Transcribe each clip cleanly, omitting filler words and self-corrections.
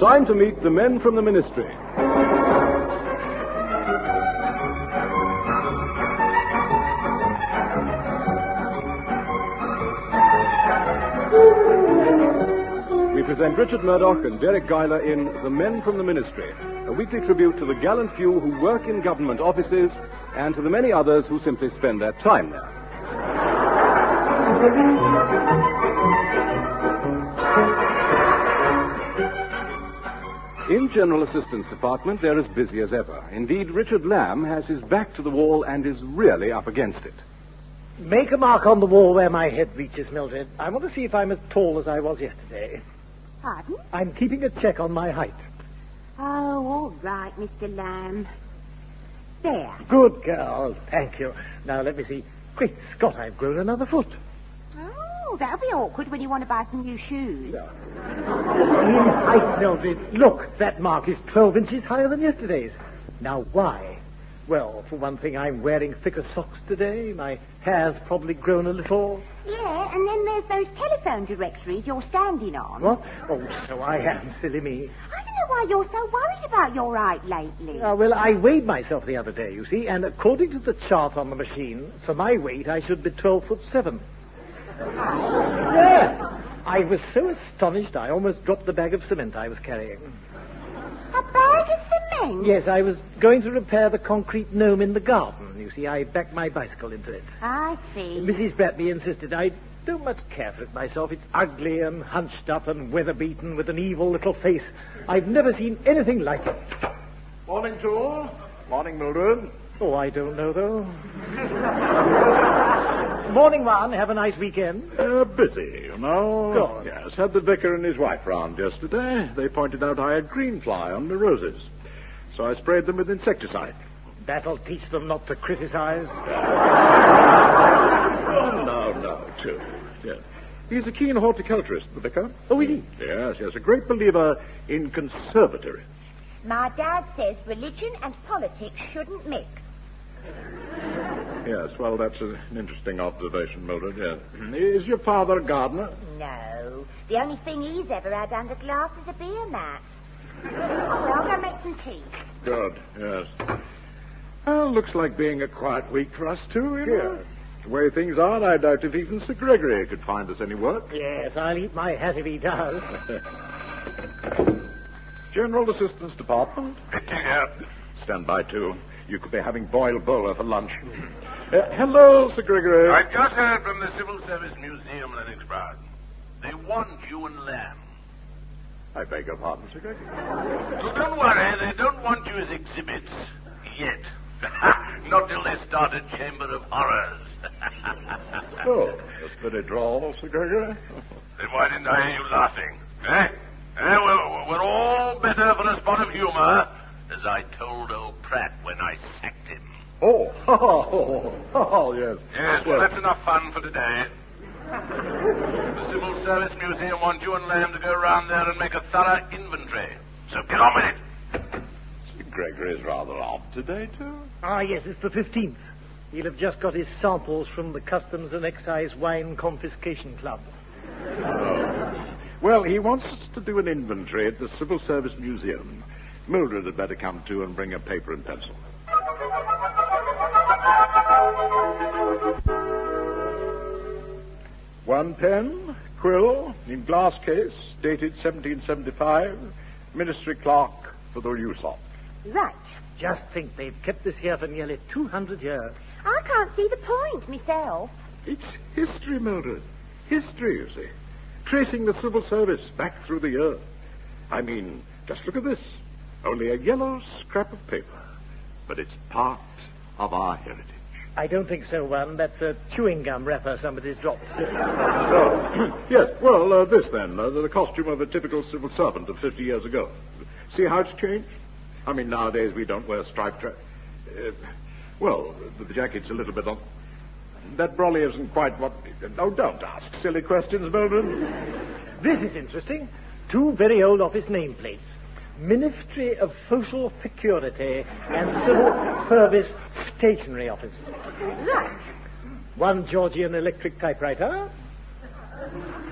time to meet the men from the Ministry. We present Richard Murdoch and Derek Guyler in The Men from the Ministry, a weekly tribute to the gallant few who work in government offices and to the many others who simply spend their time there. In General Assistance Department, they're as busy as ever. Indeed, Richard Lamb has his back to the wall and is really up against it. Make a mark on the wall where my head reaches, Mildred. I want to see if I'm as tall as I was yesterday. Pardon? I'm keeping a check on my height. Oh, all right, Mr. Lamb. There. Good girl. Thank you. Now, let me see. Great Scott, I've grown another foot. Oh, that'll be awkward when you want to buy some new shoes. In height, Mildred. Look, that mark is 12 inches higher than yesterday's. Now, why? Well, for one thing, I'm wearing thicker socks today. My hair's probably grown a little. Yeah, and then there's those telephone directories you're standing on. What? Oh, so I am, silly me. I don't know why you're so worried about your height lately. Well, I weighed myself the other day, you see, and according to the chart on the machine, for my weight, I should be 12'7". Yeah. I was so astonished, I almost dropped the bag of cement I was carrying. A bag of cement? Yes, I was going to repair the concrete gnome in the garden. You see, I backed my bicycle into it. I see. Mrs. Bratby insisted. I don't much care for it myself. It's ugly and hunched up and weather-beaten with an evil little face. I've never seen anything like it. Morning to all. Morning, Mildred. Oh, I don't know, though. Morning, Juan. Have a nice weekend. Busy, you know. Good. Yes, had the vicar and his wife round yesterday. They pointed out I had green fly on the roses. So I sprayed them with insecticide. That'll teach them not to criticize. No, too. Yes. He's a keen horticulturist, the vicar. Oh, is he? Yes, a great believer in conservatories. My dad says religion and politics shouldn't mix. Yes, well, that's an interesting observation, Mildred, yes. Is your father a gardener? No. The only thing he's ever had under glass is a beer mat. Well, I'll go make some tea. Good, yes. Well, looks like being a quiet week for us, too, you know. The way things are, I doubt if even Sir Gregory could find us any work. Yes, I'll eat my hat if he does. General Assistance Department. Stand by, too. You could be having boiled bowler for lunch. Hello, Sir Gregory. I just heard from the Civil Service Museum, Lennox Brown. They want you and Lamb. I beg your pardon, Sir Gregory. So don't worry, they don't want you as exhibits. Yet. Not till they start a Chamber of Horrors. Oh, that's very droll, Sir Gregory. Then why didn't I hear you laughing? We're all better for a spot of humor, as I told old Pratt when I sacked him. Oh, yes. Yes, well, that's enough fun for today. The Civil Service Museum wants you and Lamb to go around there and make a thorough inventory. So get on with it. Sir Gregory's rather odd today, too. Ah, yes, it's the 15th. He'll have just got his samples from the Customs and Excise Wine Confiscation Club. Oh. Well, he wants us to do an inventory at the Civil Service Museum. Mildred had better come, too, and bring a paper and pencil. One pen, quill, in glass case, dated 1775, ministry clerk for the use of. Right. Just think, they've kept this here for nearly 200 years. I can't see the point myself. It's history, Mildred. History, you see. Tracing the civil service back through the years. I mean, just look at this. Only a yellow scrap of paper. But it's part of our heritage. I don't think so, Juan. That's a chewing gum wrapper somebody's dropped. Oh, yes. Well, this then. The costume of a typical civil servant of 50 years ago. See how it's changed? I mean, nowadays we don't wear striped... well, the jacket's a little bit on... That brolly isn't quite what... Oh, don't ask silly questions, Mildred. This is interesting. 2 very old office nameplates. Ministry of Social Security and Civil Service Stationery Office. Right. 1 Georgian electric typewriter.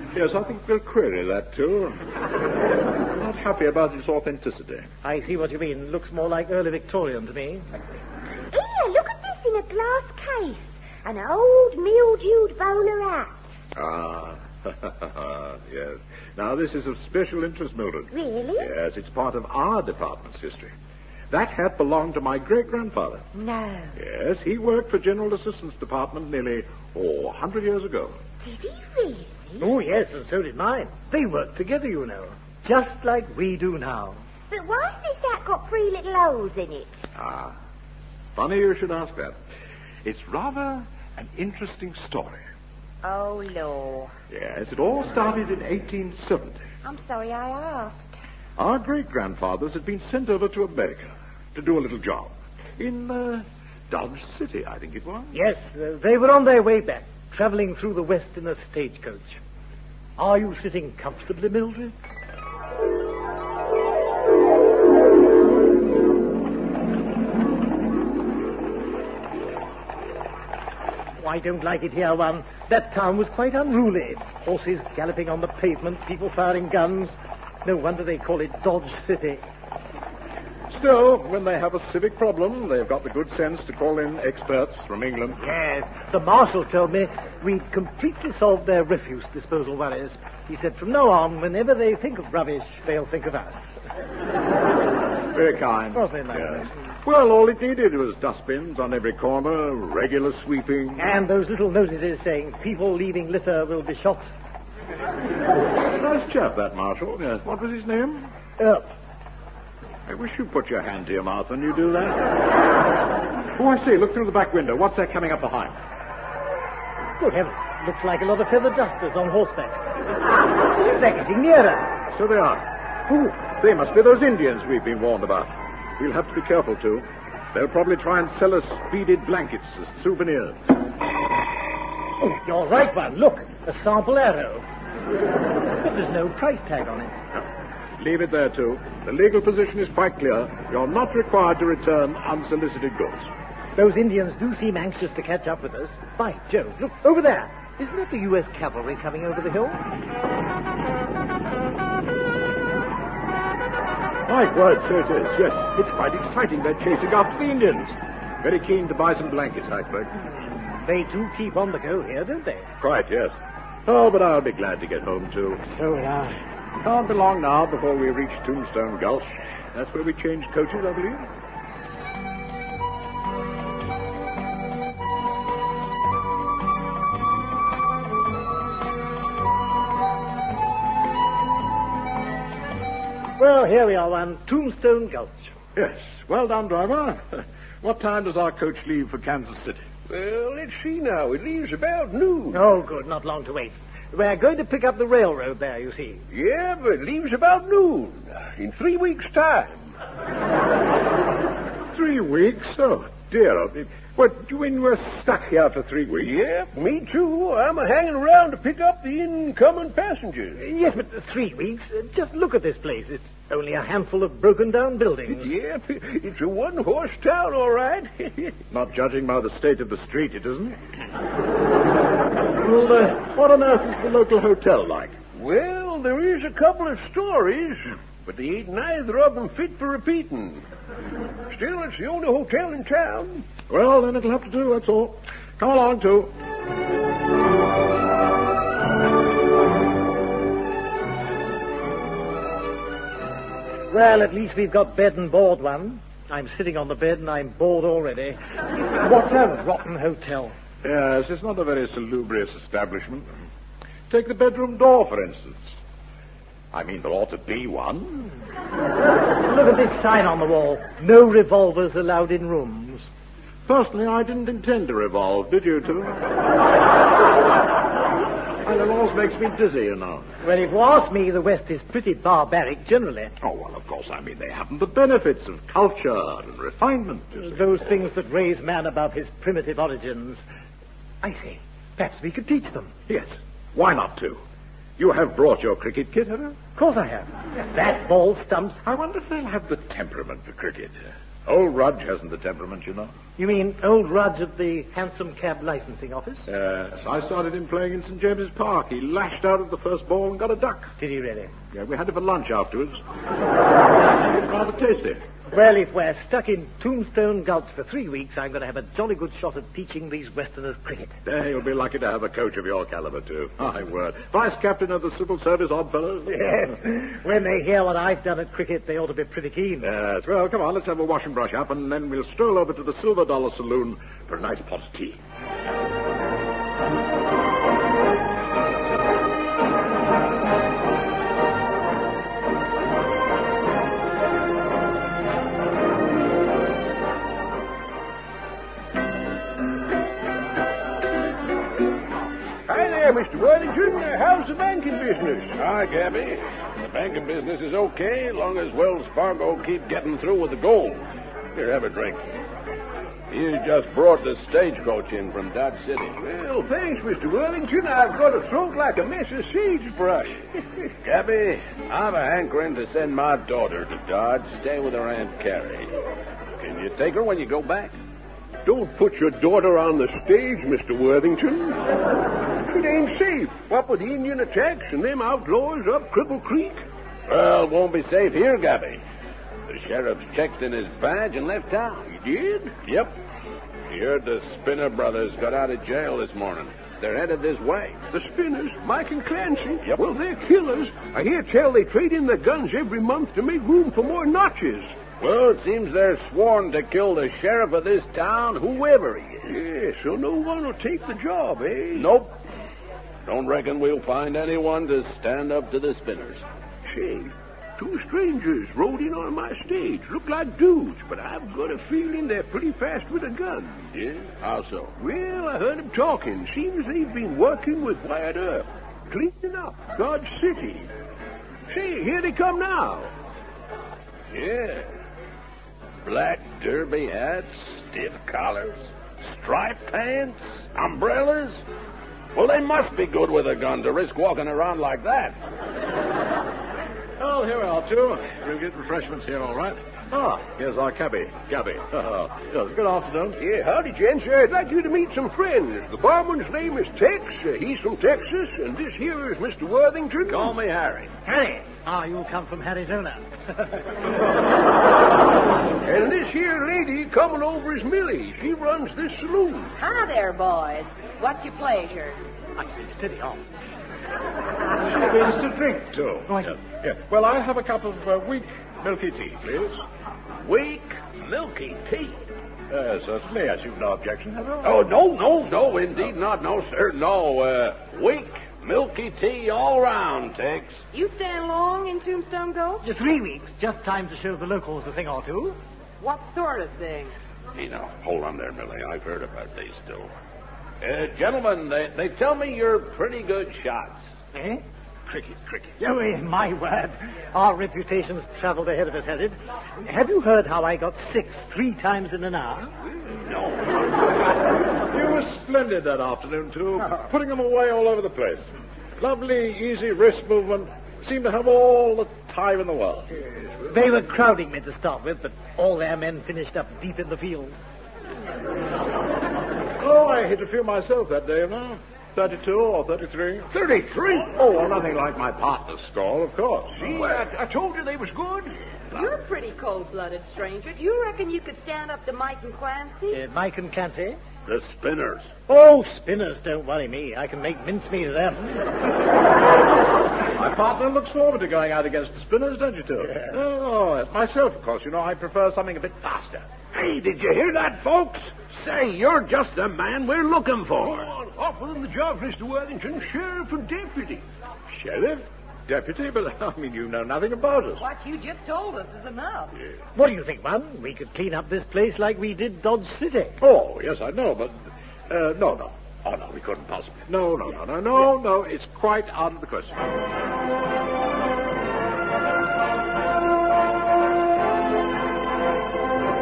Yes, I think we'll query that, too. I'm not happy about its authenticity. I see what you mean. Looks more like early Victorian to me. Here, look at this in a glass case. An old mildewed bowler hat. Ah, yes. Now, this is of special interest, Mildred. Really? Yes, it's part of our department's history. That hat belonged to my great-grandfather. No. Yes, he worked for General Assistance Department nearly, 100 years ago. Did he really? Oh, yes, and so did mine. They worked together, you know. Just like we do now. But why's this hat got 3 little holes in it? Ah, funny you should ask that. It's rather an interesting story. Oh, Lord. Yes, it all started in 1870. I'm sorry I asked. Our great-grandfathers had been sent over to America to do a little job. In Dodge City, I think it was. Yes, they were on their way back, traveling through the West in a stagecoach. Are you sitting comfortably, Mildred? Oh, I don't like it here, one. That town was quite unruly. Horses galloping on the pavement, people firing guns. No wonder they call it Dodge City. Still, when they have a civic problem, they've got the good sense to call in experts from England. Yes, the marshal told me we'd completely solved their refuse disposal worries. He said from now on, whenever they think of rubbish, they'll think of us. Very kind. Wasn't it, my Yes. friend? Well, all it needed was dustbins on every corner, regular sweeping. And those little notices saying people leaving litter will be shot. Nice chap, that Marshal. Yes. What was his name? Earp. I wish you put your hand to your mouth when you do that. Oh, I see. Look through the back window. What's that coming up behind? Good heavens. Looks like a lot of feather dusters on horseback. They're getting nearer. So they are. Oh, they must be those Indians we've been warned about. We'll have to be careful, too. They'll probably try and sell us beaded blankets as souvenirs. Oh, you're right, one. Look, a sample arrow. But there's no price tag on it. Leave it there, too. The legal position is quite clear. You're not required to return unsolicited goods. Those Indians do seem anxious to catch up with us. By Jove, look, over there. Isn't that the U.S. cavalry coming over the hill? My word, so it is. Yes, it's quite exciting. They're chasing after the Indians. Very keen to buy some blankets, I expect. They do keep on the go here, don't they? Quite, yes. Oh, but I'll be glad to get home, too. So will I. Can't be long now before we reach Tombstone Gulch. That's where we change coaches, I believe. Well, here we are, one. Tombstone Gulch. Yes. Well done, driver. What time does our coach leave for Kansas City? Well, let's see now. It leaves about noon. Oh, good. Not long to wait. We're going to pick up the railroad there, you see. Yeah, but it leaves about noon. In 3 weeks' time. 3 weeks? Oh, dear. What, you mean we're stuck here for 3 weeks? Yeah, me too. I'm hanging around to pick up the incoming passengers. Yes, but 3 weeks? Just look at this place. It's only a handful of broken-down buildings. Yeah, it's a one-horse town, all right. Not judging by the state of the street, it isn't. Well, What on earth is the local hotel like? Well, there is a couple of stories, but they ain't neither of them fit for repeating. Still, it's the only hotel in town. Well, then it'll have to do, that's all. Come along, too. Well, at least we've got bed and board, one. I'm sitting on the bed and I'm bored already. What a rotten hotel. Yes, it's not a very salubrious establishment. Take the bedroom door, for instance. I mean, there ought to be one. Look at this sign on the wall. No revolvers allowed in rooms. Personally, I didn't intend to revolve, did you, too? And it always makes me dizzy, you know. Well, if you ask me, the West is pretty barbaric generally. Oh, well, of course, I mean, they haven't the benefits of culture and refinement. Those things that raise man above his primitive origins. I say, perhaps we could teach them. Yes, why not, too? You have brought your cricket kit, have you? Of course I have. That ball stumps. I wonder if they'll have the temperament for cricket. Old Rudge hasn't the temperament, you know. You mean old Rudge at the hansom cab licensing office? Yes, I started him playing in St. James's Park. He lashed out at the first ball and got a duck. Did he really? Yeah, we had it for lunch afterwards. It was rather tasty. Well, if we're stuck in Tombstone Gulch for 3 weeks, I'm going to have a jolly good shot at teaching these Westerners cricket. You'll be lucky to have a coach of your caliber, too. My word. Vice captain of the Civil Service, odd fellows. Yes. When they hear what I've done at cricket, they ought to be pretty keen. Yes. Well, come on, let's have a wash and brush up, and then we'll stroll over to the Silver Dollar Saloon for a nice pot of tea. Mr. Worthington, how's the banking business? Hi, Gabby. The banking business is okay as long as Wells Fargo keep getting through with the gold. Here, have a drink. You just brought the stagecoach in from Dodge City. Well, thanks, Mr. Worthington. I've got a throat like a mess of sagebrush. Gabby, I've a hankering to send my daughter to Dodge, stay with her Aunt Carrie. Can you take her when you go back? Don't put your daughter on the stage, Mr. Worthington. It ain't safe. What with the Indian attacks and them outlaws up Cripple Creek? Well, it won't be safe here, Gabby. The sheriff's checked in his badge and left town. He did? Yep. He heard the Spinner brothers got out of jail this morning. They're headed this way. The Spinners, Mike and Clancy? Yep. Well, they're killers. I hear tell they trade in their guns every month to make room for more notches. Well, it seems they're sworn to kill the sheriff of this town, whoever he is. Yeah, so no one will take the job, eh? Nope. Don't reckon we'll find anyone to stand up to the Spinners. Say, two strangers rode in on my stage. Look like dudes, but I've got a feeling they're pretty fast with a gun. Yeah? How so? Well, I heard them talking. Seems they've been working with Wyatt Earp, cleaning up Dodge City. Say, here they come now. Yeah. Black derby hats, stiff collars, striped pants, umbrellas. Well, they must be good with a gun to risk walking around like that. Oh, here we are, too. We'll get refreshments here, all right. Ah, here's our cabbie, Gabby. Yes, good afternoon. Yeah, howdy, gents. I'd like you to meet some friends. The barman's name is Tex. He's from Texas, and this here is Mr. Worthington. Call me Harry. Harry! Ah, you come from Arizona. And this here lady coming over is Millie. She runs this saloon. Hi there, boys. What's your pleasure? I say, steady on. Things to drink, too. Right. Yes. Well, I have a cup of weak milky tea, please. Weak, milky tea. Certainly, as you've no objection, have you? Oh, no, indeed not. No, sir, no. Weak, milky tea all round, Tex. You stand long in Tombstone Gulch? Just 3 weeks. Just time to show the locals a thing or two. What sort of thing? You know, hold on there, Millie. I've heard about these, still. Gentlemen, they tell me you're pretty good shots. Eh? Cricket. Oh, my word. Our reputation's traveled ahead of us, has it? Have you heard how I got 6 3 times in an hour? No. You were splendid that afternoon, too. Putting them away all over the place. Lovely, easy wrist movement. Seemed to have all the time in the world. They were crowding me to start with, but all their men finished up deep in the field. Oh, I hit a few myself that day, you know. 32 or 33. 33? Oh, well, nothing like my partner's score, of course. See, I told you they was good. You're a pretty cold-blooded stranger. Do you reckon you could stand up to Mike and Clancy? Mike and Clancy? The Spinners. Oh, Spinners don't worry me. I can make mincemeat of them. My partner looks forward to going out against the Spinners, don't you, too? Yeah. Oh, myself, of course. You know, I prefer something a bit faster. Hey, did you hear that, folks? Say, you're just the man we're looking for. Offer them the job, Mr. Worthington. Sheriff and deputy. Sheriff? Deputy? But, I mean, you know nothing about us. What you just told us is enough. What do you think, man? We could clean up this place like we did Dodge City. Oh, yes, I know, but... no. Oh, no, we couldn't possibly. No. It's quite out of the question.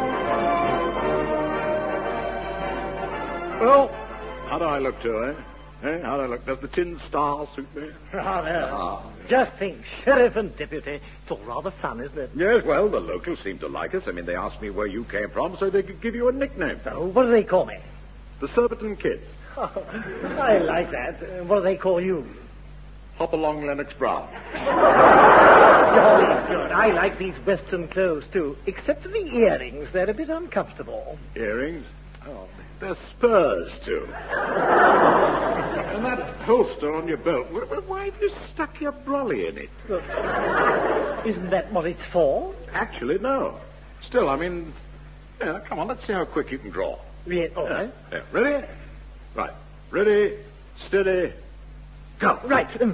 Well, how do I look to, eh? How do I look? Does the tin star suit me? Rather. Just think, sheriff and deputy. It's all rather fun, isn't it? Yes, well, the locals seem to like us. I mean, they asked me where you came from so they could give you a nickname. Oh, what do they call me? The Surbiton Kid. Oh, I like that. What do they call you? Hop along Lennox Brown. Jolly good. I like these Western clothes, too. Except for the earrings. They're a bit uncomfortable. Earrings? Oh, they're spurs, too. And that holster on your belt. Why have you stuck your brolly in it? Look, isn't that what it's for? Actually, no. Still, I mean... Yeah, come on, let's see how quick you can draw. Yeah, all right. Yeah. Ready? Right. Ready, steady, go. Right. 1,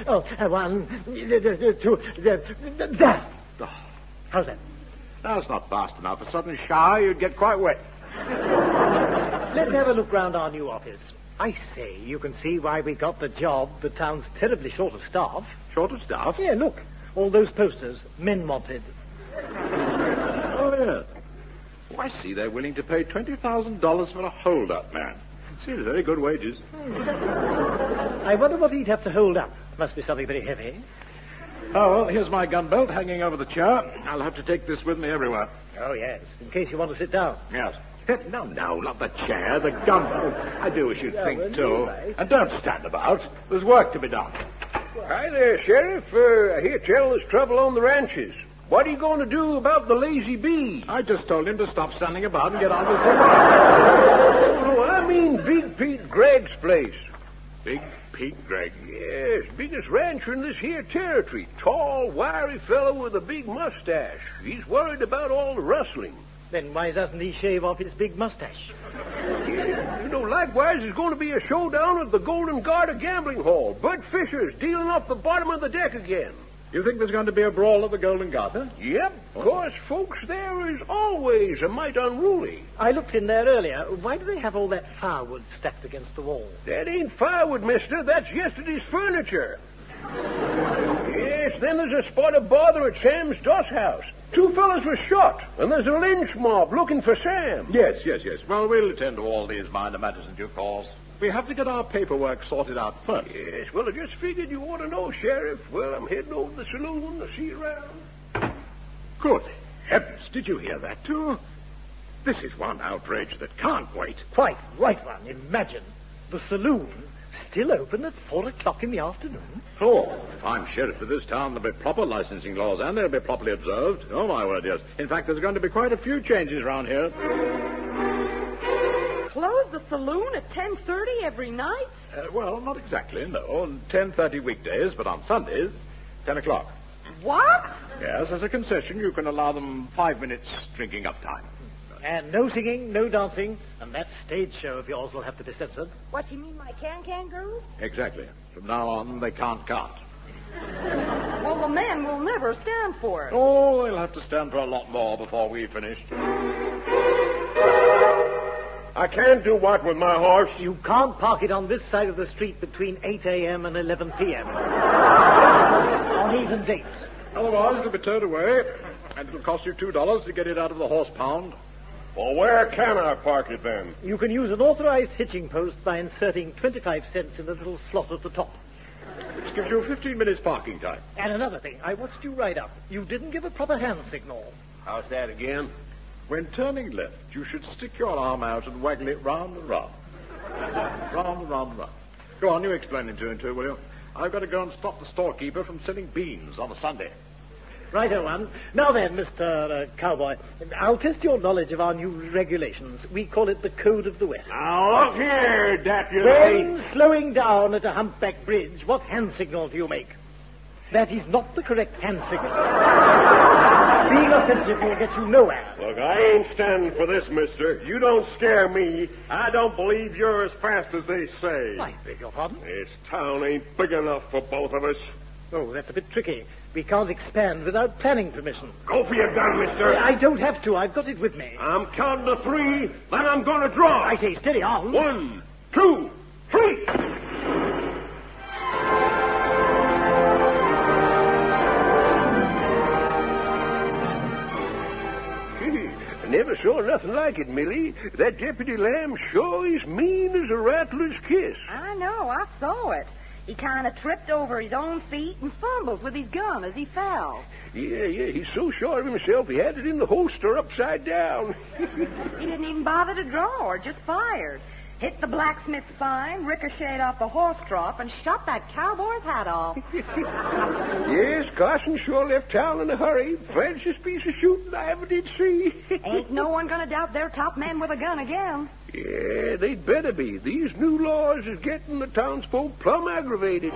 2, there. Oh, How's that? that's not fast enough. A sudden shower, you'd get quite wet. Let's have a look round our new office. I say, you can see why we got the job. The town's terribly short of staff. Short of staff? Yeah, look. All those posters. Men wanted. Oh, yes. Oh, I see they're willing to pay $20,000 for a hold-up man. Seems very good wages. I wonder what he'd have to hold up. Must be something very heavy. Oh, well, here's my gun belt hanging over the chair. I'll have to take this with me everywhere. Oh, yes. In case you want to sit down. Yes. No, not the chair, the gun belt. I do as you'd think, too. Right. And don't stand about. There's work to be done. Hi there, Sheriff. I hear tell there's trouble on the ranches. What are you going to do about the lazy bee? I just told him to stop standing about and get on with it. Oh, I mean Big Pete Gregg's place. Big Pete Gregg. Yes, biggest rancher in this here territory. Tall, wiry fellow with a big mustache. He's worried about all the rustling. Then why doesn't he shave off his big mustache? You know, likewise, there's going to be a showdown at the Golden Garter Gambling Hall. Bud Fisher's dealing off the bottom of the deck again. You think there's going to be a brawl at the Golden Garter? Yep, of course, folks there is always a mite unruly. I looked in there earlier. Why do they have all that firewood stacked against the wall? That ain't firewood, mister. That's yesterday's furniture. Yes, then there's a spot of bother at Sam's Doss house. 2 fellas were shot, and there's a lynch mob looking for Sam. Yes. Well, we'll attend to all these minor matters in due course. We have to get our paperwork sorted out first. Yes, well, I just figured you ought to know, Sheriff. Well, I'm heading over to the saloon to see you around. Good heavens, did you hear that, too? This is one outrage that can't wait. Quite right one. Imagine. The saloon still open at 4 o'clock in the afternoon. Oh, if I'm sheriff of this town, there'll be proper licensing laws, and they'll be properly observed. Oh, my word, yes. In fact, there's going to be quite a few changes around here. Close the saloon at 10:30 every night? Well, not exactly, no. On 10:30 weekdays, but on Sundays, 10 o'clock. What? Yes, as a concession, you can allow them 5 minutes drinking up time. And no singing, no dancing, and that stage show of yours will have to be censored. What, you mean my can girls? Exactly. From now on, they can't. Well, the men will never stand for it. Oh, they'll have to stand for a lot more before we've finished. I can't do what with my horse? You can't park it on this side of the street between 8 a.m. and 11 p.m. on even dates. Otherwise, it'll be towed away, and it'll cost you $2 to get it out of the horse pound. Well, where can I park it then? You can use an authorized hitching post by inserting 25 cents in the little slot at the top. Which gives you 15 minutes parking time. And another thing, I watched you ride up. You didn't give a proper hand signal. How's that again? When turning left, you should stick your arm out and waggle it round and round. Round and round and round. Go on, you explain it to him, too, will you? I've got to go and stop the storekeeper from selling beans on a Sunday. Righto, one. Now then, Mr. Cowboy, I'll test your knowledge of our new regulations. We call it the Code of the West. Now, look here, deputy. When slowing down at a humpback bridge, what hand signal do you make? That is not the correct hand signal. Being offensive will get you nowhere. Look, I ain't standing for this, mister. You don't scare me. I don't believe you're as fast as they say. I beg your pardon? This town ain't big enough for both of us. Oh, that's a bit tricky. We can't expand without planning permission. Go for your gun, mister. I don't have to. I've got it with me. I'm counting to 3, then I'm going to draw. I say, steady on. 1, 2, 3. I never never saw nothing like it, Millie. That Deputy Lamb sure is mean as a rattler's kiss. I know. I saw it. He kind of tripped over his own feet and fumbled with his gun as he fell. Yeah, he's so sure of himself he had it in the holster upside down. He didn't even bother to draw or just fired. Hit the blacksmith sign, ricocheted off the horse trough, and shot that cowboy's hat off. Yes, Carson sure left town in a hurry. Fastest piece of shooting I ever did see. Ain't no one gonna doubt their top man with a gun again. Yeah, they'd better be. These new laws is getting the townsfolk plumb aggravated.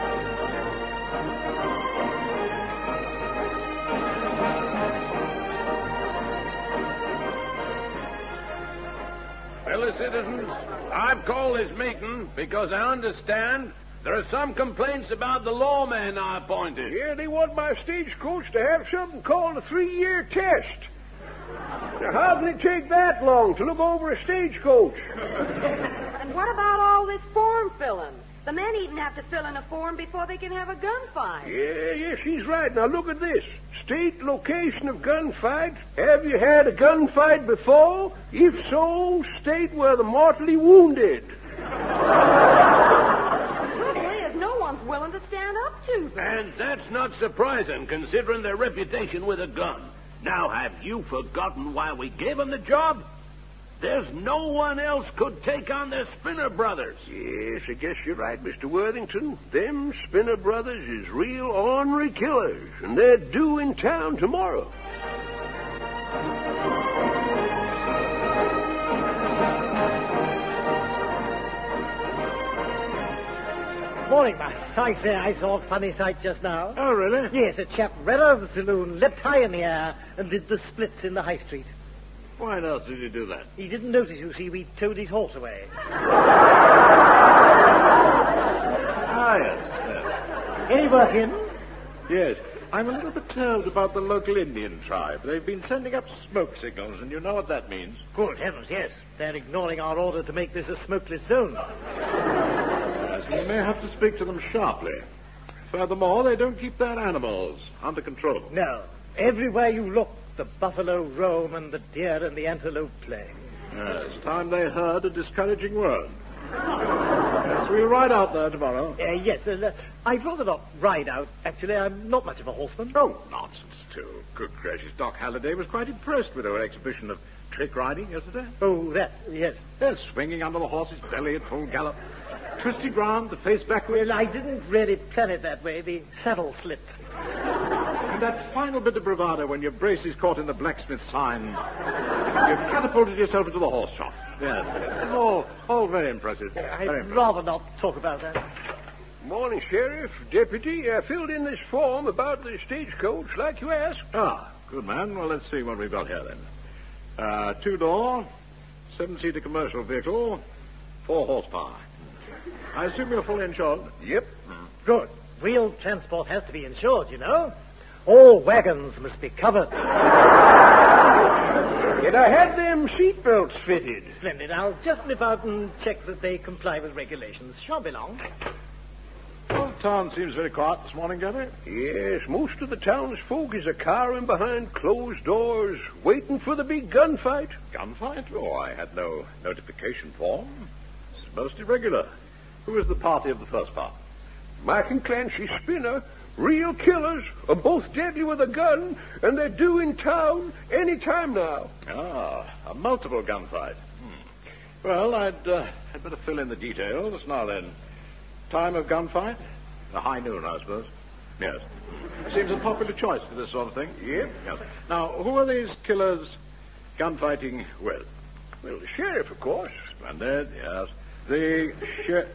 Fellow citizens, I've called this meeting because I understand there are some complaints about the lawman I appointed. Yeah, they want my stagecoach to have something called a 3-year test. Now, how can it take that long to look over a stagecoach? And what about all this form filling? The men even have to fill in a form before they can have a gunfight. Yeah, she's right. Now, look at this. State location of gunfight. Have you had a gunfight before? If so, state where the mortally wounded. The trouble is, no one's willing to stand up to them. And that's not surprising, considering their reputation with a gun. Now, have you forgotten why we gave them the job? There's no one else could take on the Spinner brothers. Yes, I guess you're right, Mr. Worthington. Them Spinner brothers is real ornery killers, and they're due in town tomorrow. Morning, Matt. I say I saw a funny sight just now. Oh, really? Yes, a chap ran out of the saloon, leapt high in the air, and did the splits in the high street. Why on earth did you do that? He didn't notice, you see. We towed his horse away. Ah, yes. Any work in? Yes. I'm a little perturbed about the local Indian tribe. They've been sending up smoke signals, and you know what that means. Good heavens, yes. They're ignoring our order to make this a smokeless zone. Yes, we may have to speak to them sharply. Furthermore, they don't keep their animals under control. No. Everywhere you look, the buffalo roam and the deer and the antelope play. Yes, it's time they heard a discouraging word. Yes, we'll ride out there tomorrow. Yes, I'd rather not ride out, actually. I'm not much of a horseman. Oh, nonsense, too. Good gracious, Doc Halliday was quite impressed with our exhibition of trick riding yesterday. Oh, that, yes. Yes, swinging under the horse's belly at full gallop. Twisting round to face backward. Well, I didn't really plan it that way. The saddle slipped. And that final bit of bravado when your brace is caught in the blacksmith sign. You've catapulted yourself into the horse shop. Yes. It's all very impressive. I'd rather not talk about that. Morning, Sheriff. Deputy, I filled in this form about the stagecoach like you asked. Ah, good man. Well, let's see what we've got here then. 2-door, 7-seater commercial vehicle, 4 horsepower. I assume you're fully insured? Yep. Good. Wheeled transport has to be insured, you know. All wagons must be covered. And I had them seatbelts fitted. Splendid. I'll just nip out and check that they comply with regulations. Shan't be long. Well, the town seems very quiet this morning, Gabby. Yes, most of the townsfolk is a cowering behind closed doors, waiting for the big gunfight. Gunfight? Oh, I had no notification form. It's most irregular. Who is the party of the first part? Mike and Clancy Spinner, real killers, are both deadly with a gun, and they're due in town any time now. Ah, a multiple gunfight. Well, I'd better fill in the details. Now then, time of gunfight? The high noon, I suppose. Yes. Seems a popular choice for this sort of thing. Yep. Yes. Now, who are these killers gunfighting with? Well, the sheriff, of course. Splendid, yes. The sheriff.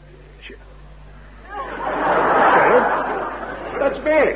That's me.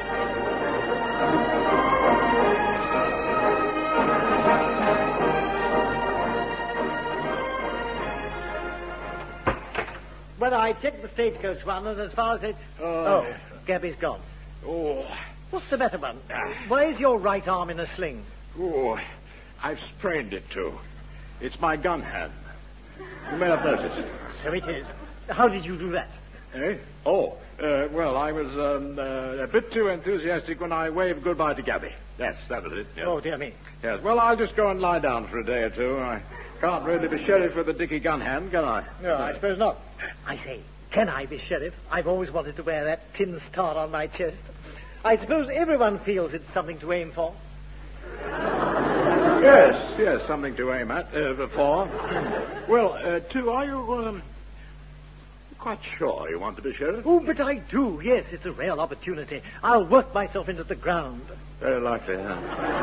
Well, I checked the stagecoach one, and as far as it's... Oh, Gabby's gone. Oh. What's the matter, man? Why is your right arm in a sling? Oh, I've sprained it, too. It's my gun hand. You may have noticed. So it is. How did you do that? Eh? Oh, well, I was a bit too enthusiastic when I waved goodbye to Gabby. Yes, that was it. Yes. Oh, dear me. Yes, well, I'll just go and lie down for a day or two. I can't really be sheriff with a dicky gun hand, can I? No, I suppose not. I say, can I be sheriff? I've always wanted to wear that tin star on my chest. I suppose everyone feels it's something to aim for. Yes, something to aim at, for. Well, too, are you, quite sure you want to be sheriff? Oh, but I do, yes. It's a real opportunity. I'll work myself into the ground. Very likely, huh?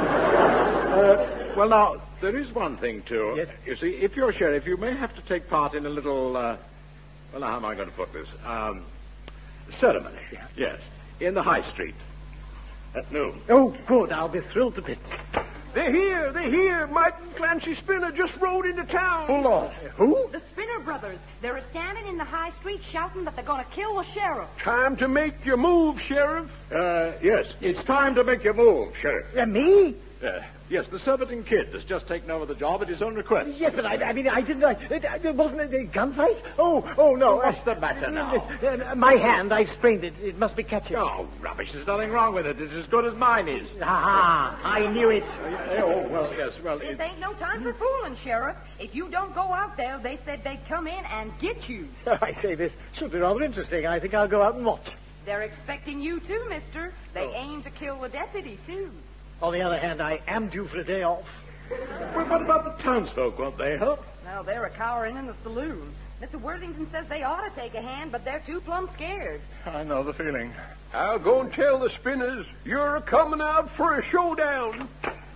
Well, now, there is one thing, too. Yes? You see, if you're sheriff, you may have to take part in a little, well, now, how am I going to put this? Ceremony. Yeah. Yes, in the High Street. At noon. Oh, good. I'll be thrilled to bits. They're here. Mike and Clancy Spinner just rode into town. Hold on. Who? The Spinner brothers. They're standing in the high street shouting that they're going to kill the sheriff. Time to make your move, Sheriff. Yes, it's time to make your move, Sheriff. Me? Yes, the Surbiton Kid has just taken over the job at his own request. Yes, but I didn't. It wasn't a gunfight? Oh, no. What's the matter now? My hand, I sprained it. It must be catching. Oh, rubbish. There's nothing wrong with it. It's as good as mine is. Ah, I knew it. Oh, well, yes, well... This ain't no time for fooling, Sheriff. If you don't go out there, they said they'd come in and get you. I say, this should be rather interesting. I think I'll go out and watch. They're expecting you, too, mister. They aim to kill the deputy, too. On the other hand, I am due for a day off. Well, what about the townsfolk? Won't they help? Well, they're a cowering in the saloon. Mr. Worthington says they ought to take a hand, but they're too plumb scared. I know the feeling. I'll go and tell the Spinners you're coming out for a showdown.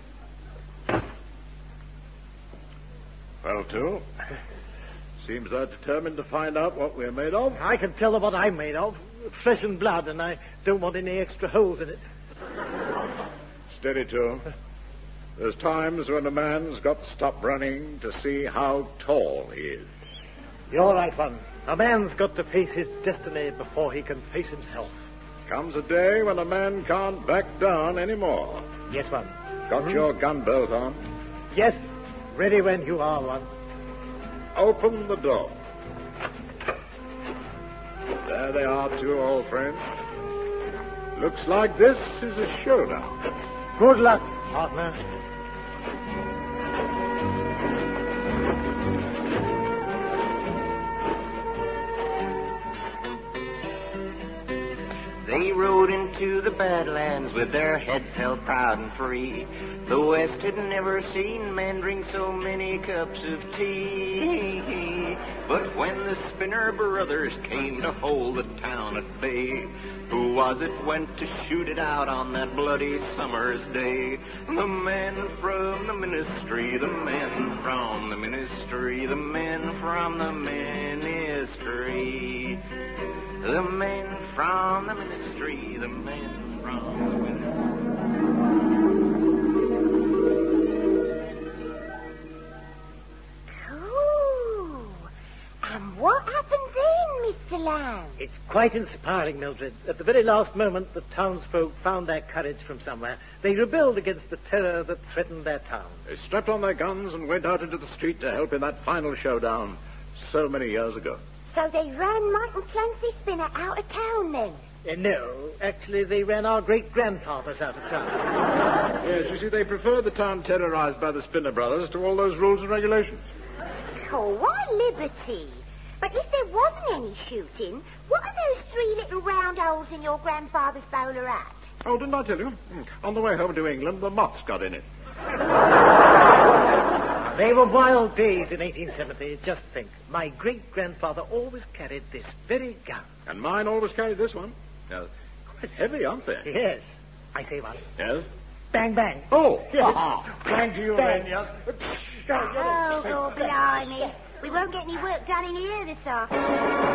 Well, too, seems they're determined to find out what we're made of. I can tell them what I'm made of. Flesh and blood, and I don't want any extra holes in it. Steady, too. There's times when a man's got to stop running to see how tall he is. You're right, one. A man's got to face his destiny before he can face himself. Comes a day when a man can't back down anymore. Yes, one. Got your gun belt on? Yes, ready when you are, one. Open the door. There they are, two old friends. Looks like this is a showdown. Good luck, partner. They rode into the Badlands with their heads held proud and free. The West had never seen men drink so many cups of tea. But when the Spinner brothers came to hold the town at bay, who was it went to shoot it out on that bloody summer's day? The men from the ministry, the men from the ministry, the men from the ministry. The men from the ministry, the men from the ministry. Cool. And what happened then, Mr. Lamb? It's quite inspiring, Mildred. At the very last moment, the townsfolk found their courage from somewhere. They rebelled against the terror that threatened their town. They strapped on their guns and went out into the street to help in that final showdown so many years ago. So they ran Mike and Clancy Spinner out of town then? No, actually, they ran our great-grandfathers out of town. Yes, you see, they preferred the town terrorized by the Spinner brothers to all those rules and regulations. Oh, what liberty. But if there wasn't any shooting, what are those three little round holes in your grandfather's bowler hat? Oh, didn't I tell you? On the way home to England, the moths got in it. They were wild days in 1870. Just think. My great-grandfather always carried this very gun. And mine always carried this one. Now, quite heavy, aren't they? Yes. I say one. Yes? Bang, bang. Oh! Yes. Bang to you, Bang. then, yes? Oh, God, blimey. We won't get any work done in here this afternoon.